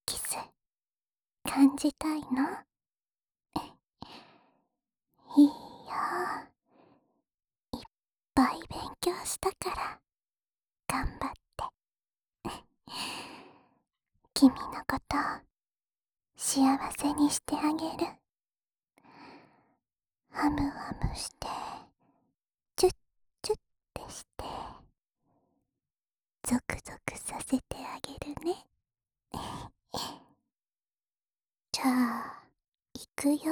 キス感じたいの？いいよ。いっぱい勉強したから頑張って。君のこと幸せにしてあげる。ハムハムしてチュッチュッてしてゾクゾクさせてあげるね。じゃあ行くよ。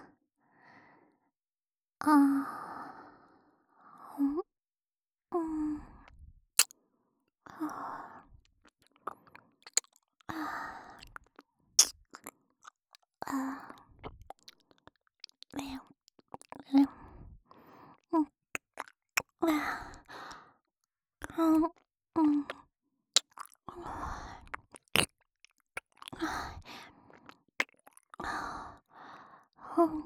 あーうんはああーめんめんうんあうんうんうん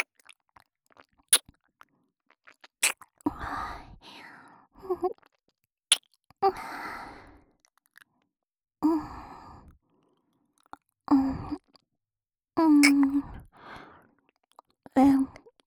うんうんうん。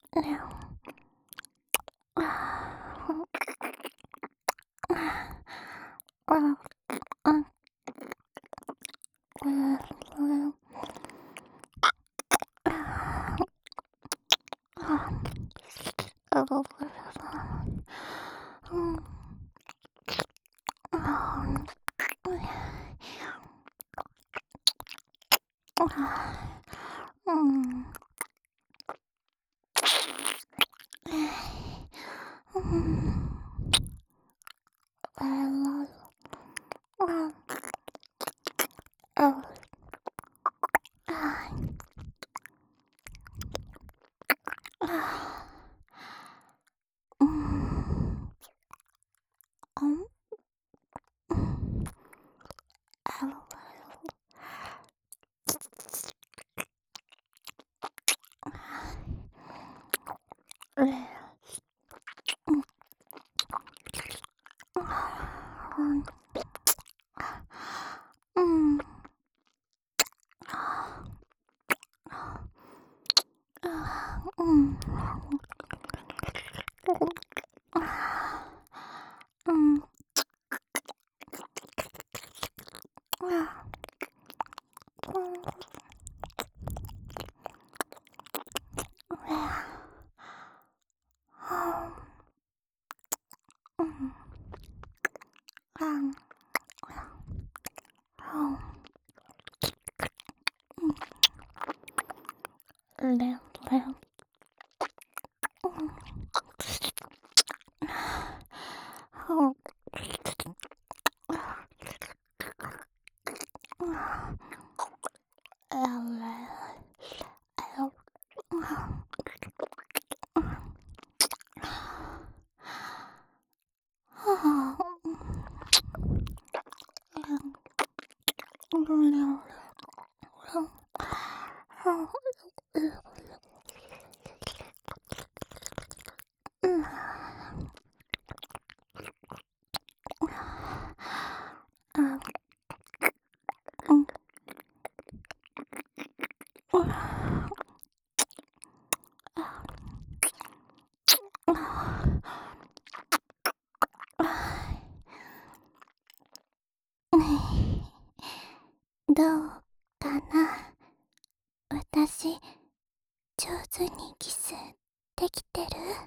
どうかな、私上手にキスできてる？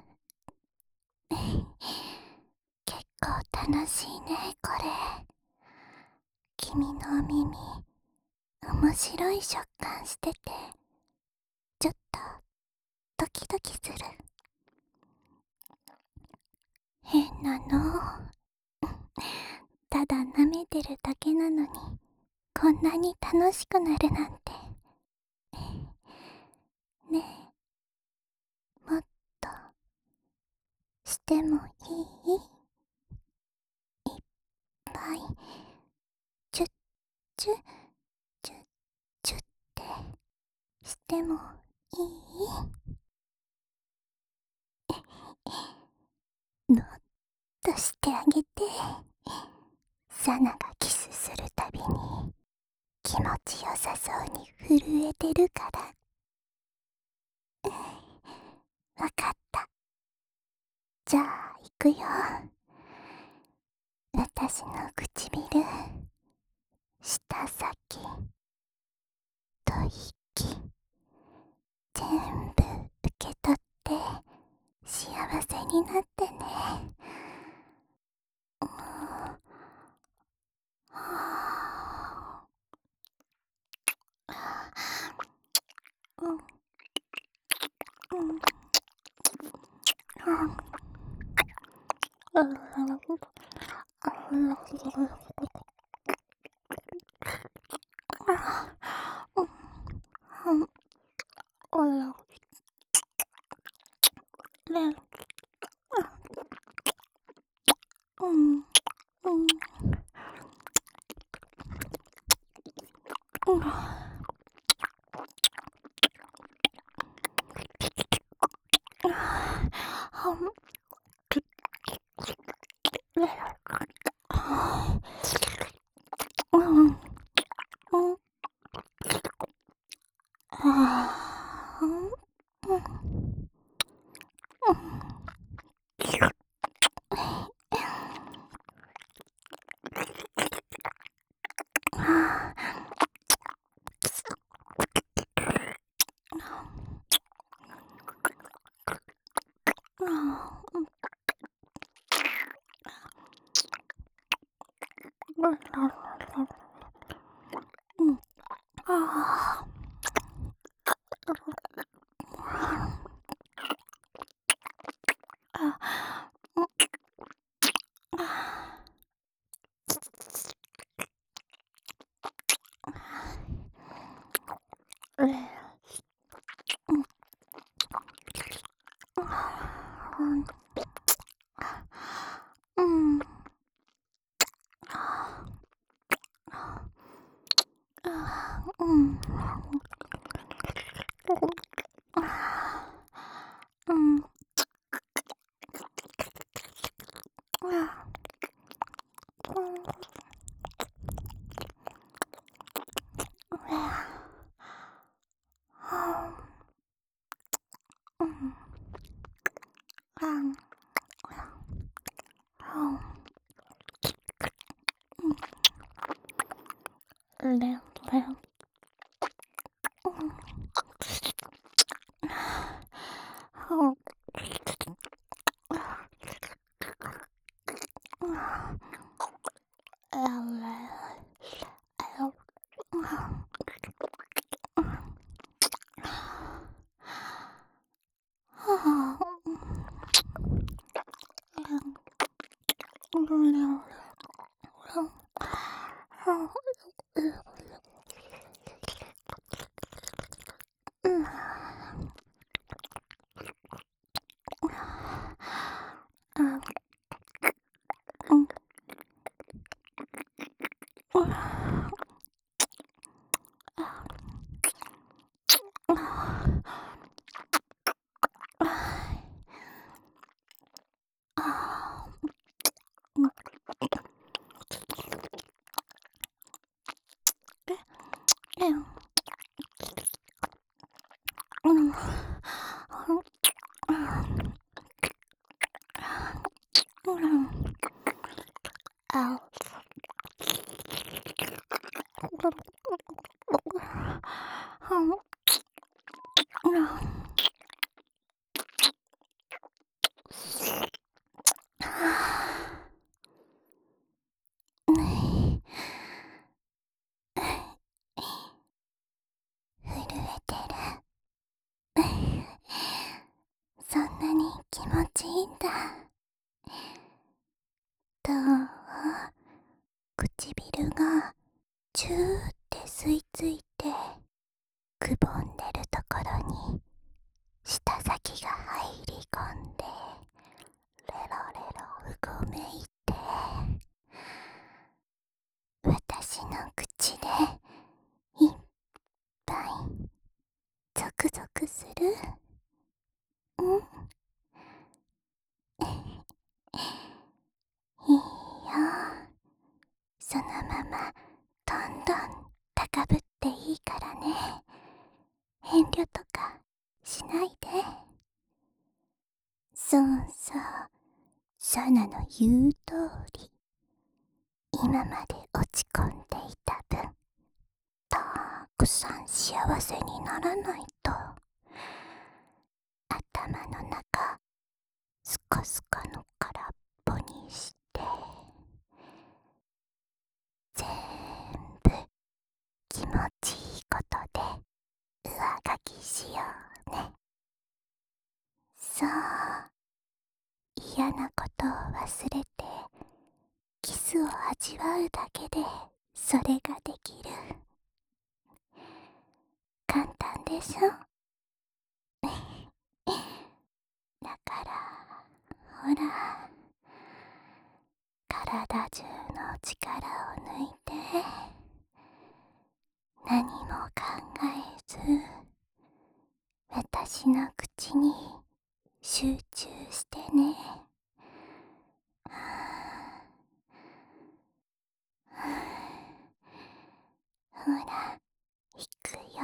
結構楽しいねこれ。君のお耳面白い食感しててちょっとドキドキする。変なの。ただ舐めてるだけなのにこんなに楽しくなるなんて。ねえ、もっとしてもいい？いっぱいチュッチュッチュッチュッってしてもいい？もっとしてあげて。サナがキスするたびに気持ちよさそうに震えてるから。わかった。じゃあ行くよ。私の唇、舌先、吐息、全部受け取って幸せになってね。もう、はぁ、うん、うん、震えてる。そんなに気持ちいいんだ。どう？唇がチューって吸い付いてくぼんでるところに舌先が入り込んでレロレロうごめいて私の口でいっぱいゾクゾクする。うん、いいよ。そのままどんどん高ぶってていいからね。遠慮とかしないで。そうそう、サナの言う通り、今まで落ち込んでいた分、たくさん幸せにならないと。頭の中スカスカの空っぽにして、全部気持ちいいことで上書きしようね。そう、嫌なことを忘れてキスを味わうだけでそれができる。簡単でしょ。だからほら、体中の力を抜いて、何も考えず私の口に集中してね。ほら、いくよ。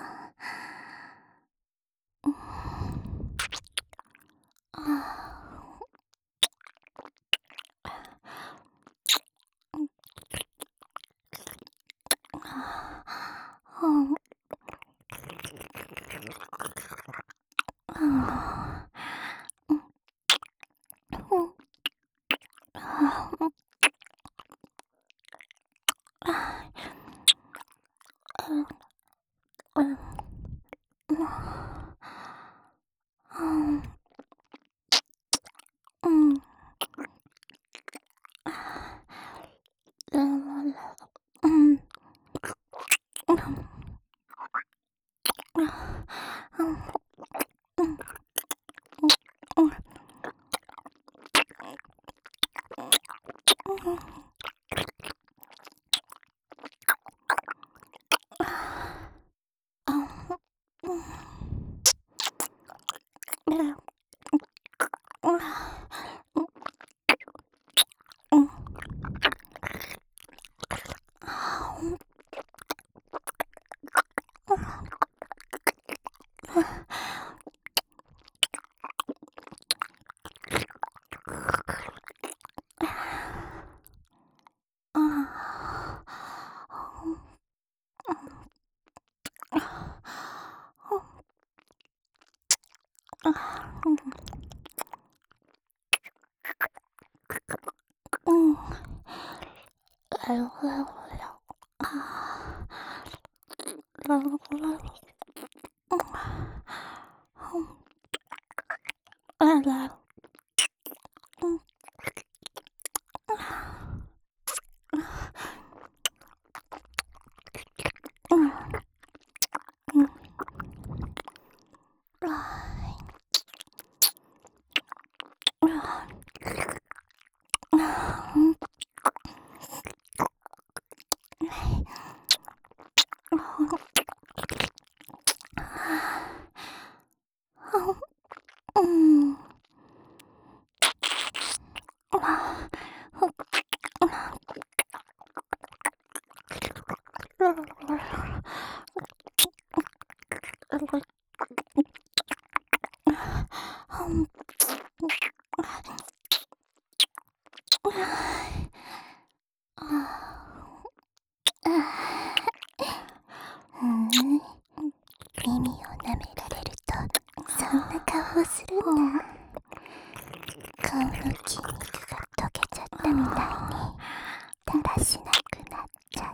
耳を舐められるとそんな顔をするんだ。顔の筋肉が溶けちゃったみたいにだらしなくなっちゃって、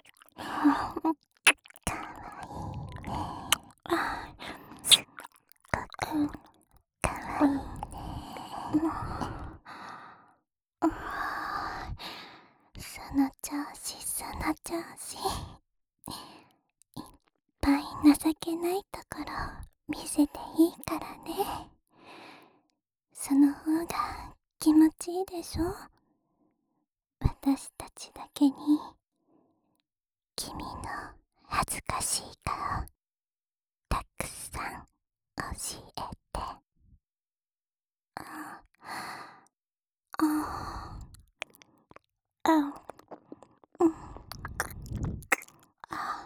かわいいね。すっごくかわいいね。その調子その調子。いっぱい情けないところ見せていいからね。その方が気持ちいいでしょ。私たちだけに君の恥ずかしい顔たくさん教えて。あああ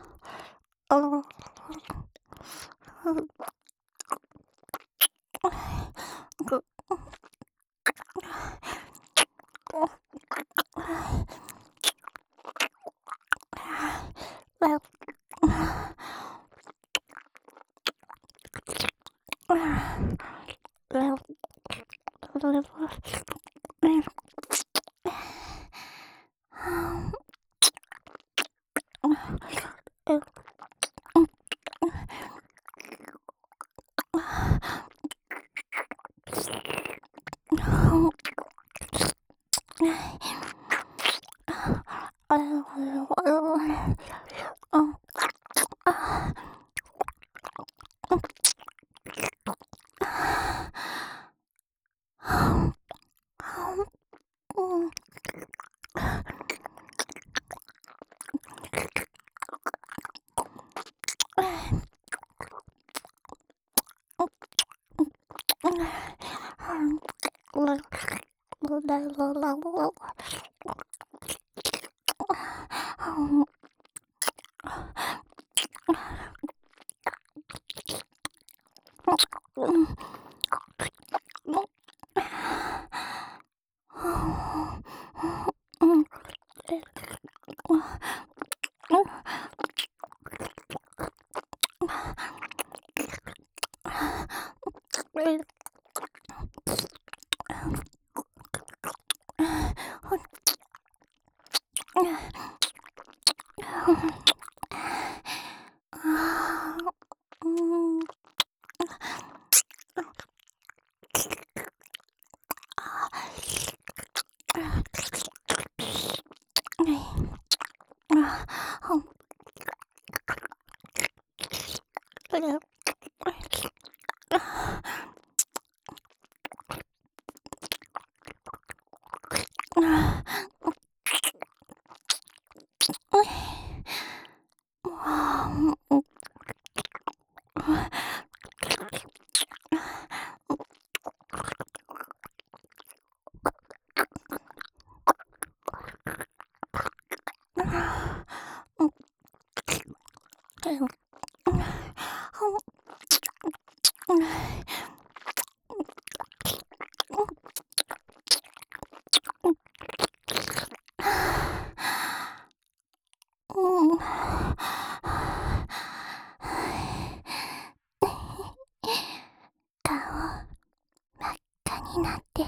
になってる。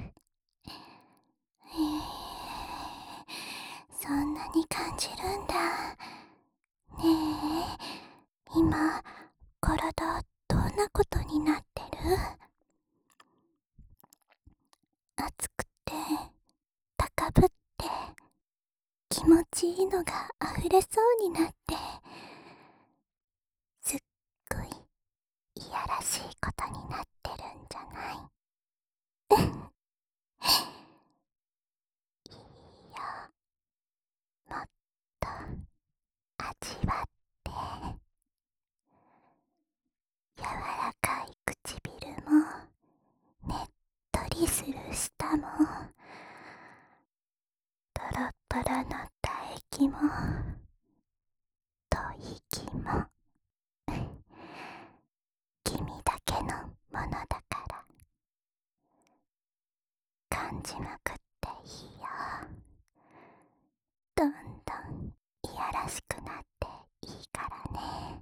そんなに感じるんだ。ねえ、今、体どんなことになってる？熱くて、高ぶって、気持ちいいのが溢れそうになって、すっごいいやらしいことになってるんじゃない？いいよ、もっと味わって、柔らかい唇もねっとりする舌もトロトロの唾液も吐息も君だけのものだから感じまくっていいよ。どんどんいやらしくなっていいからね。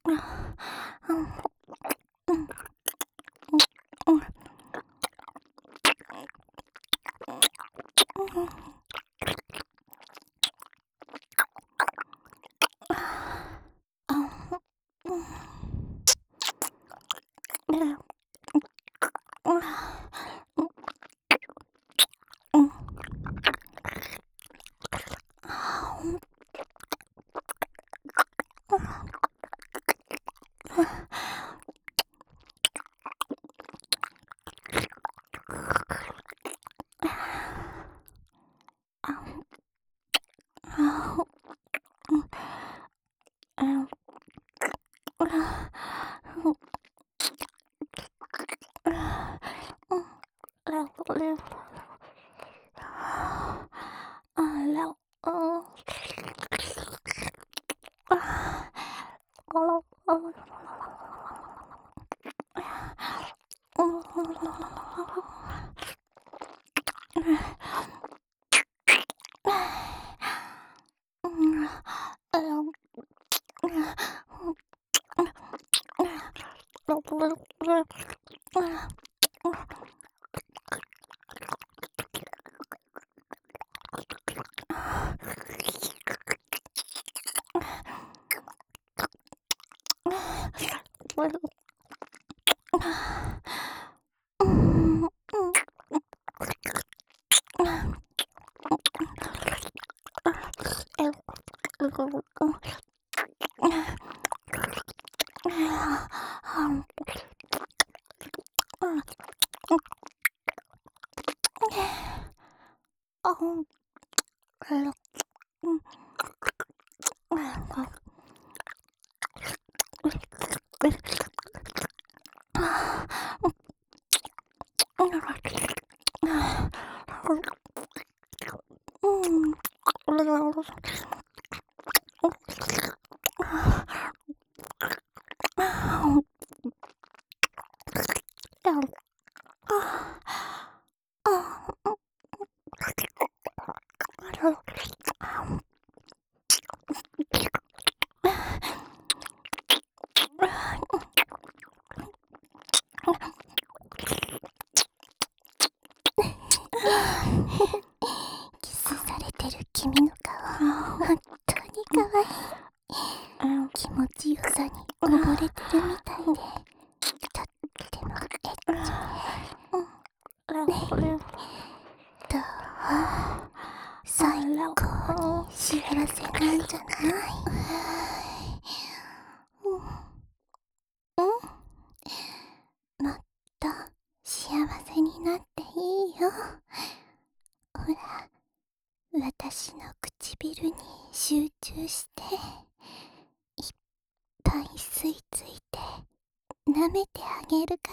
キスされてる君の顔、本当に可愛い。気持ちよさに溺れてるみたいで、とってもエッチね。どう？最高に幸せなんじゃない？もっと幸せになっていいよ。ほら、私の唇に集中していっぱい吸い付いて舐めてあげるから。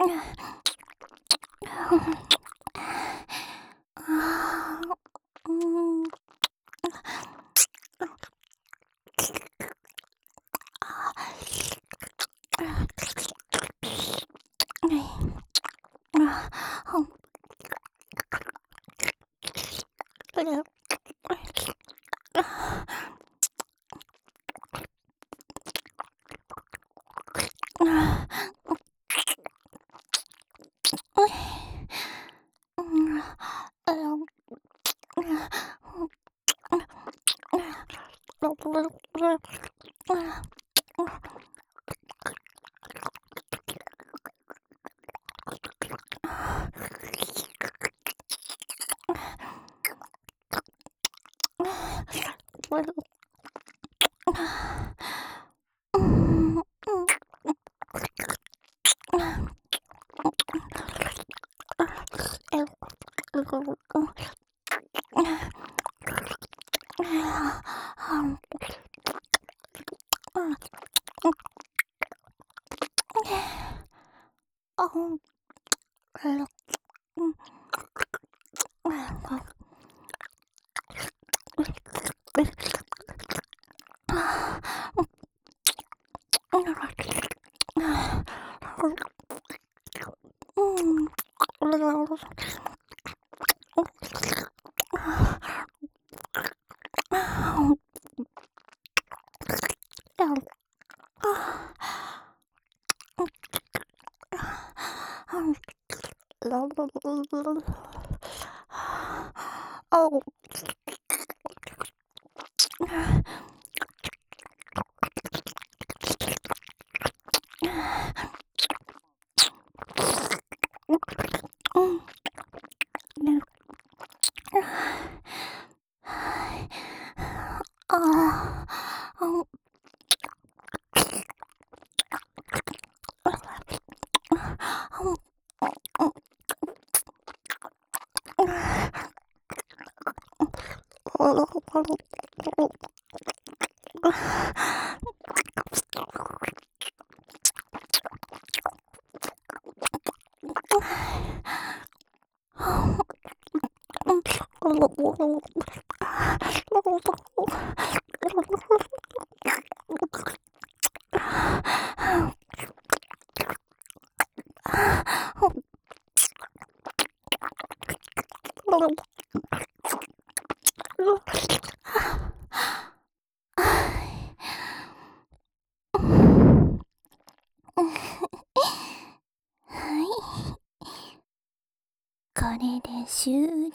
これで終了。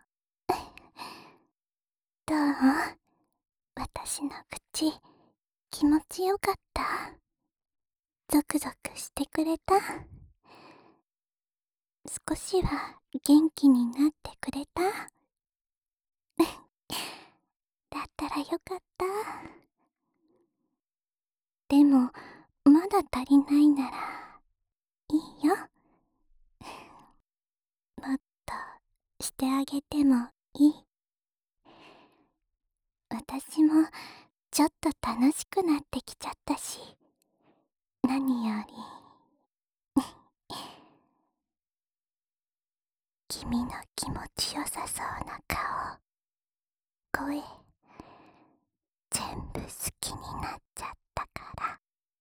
どう？私の口、気持ちよかった？ゾクゾクしてくれた？少しは元気になってくれた？だったらよかった。でも、まだ足りないなら、いいよ。もっとしてあげてもいい。私もちょっと楽しくなってきちゃったし、何より君の気持ちよさそうな顔、声、全部好きになっちゃったから。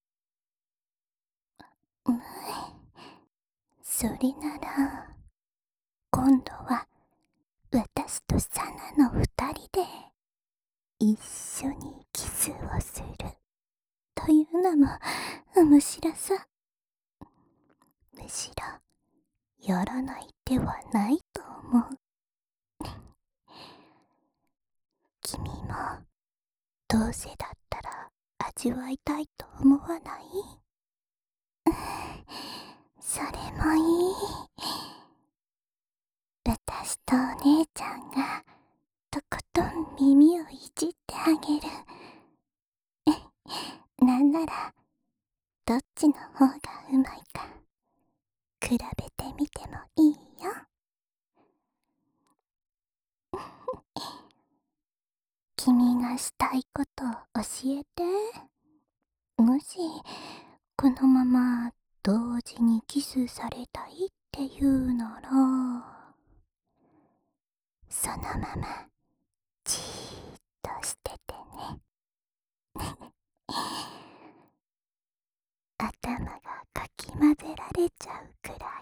それなら今度は私とサナの二人で一緒にキスをするというのも面白さ。むしろやらない手はないと思う。君もどうせだったら味わいたいと思わない？それもいい。私とお姉ちゃんがとことん耳をいじってあげる。なんならどっちの方がうまいか比べてみてもいいよ。君がしたいことを教えて。もしこのまま同時にキスされたいっていうなら、そのままじーっとしててね。頭がかき混ぜられちゃうくら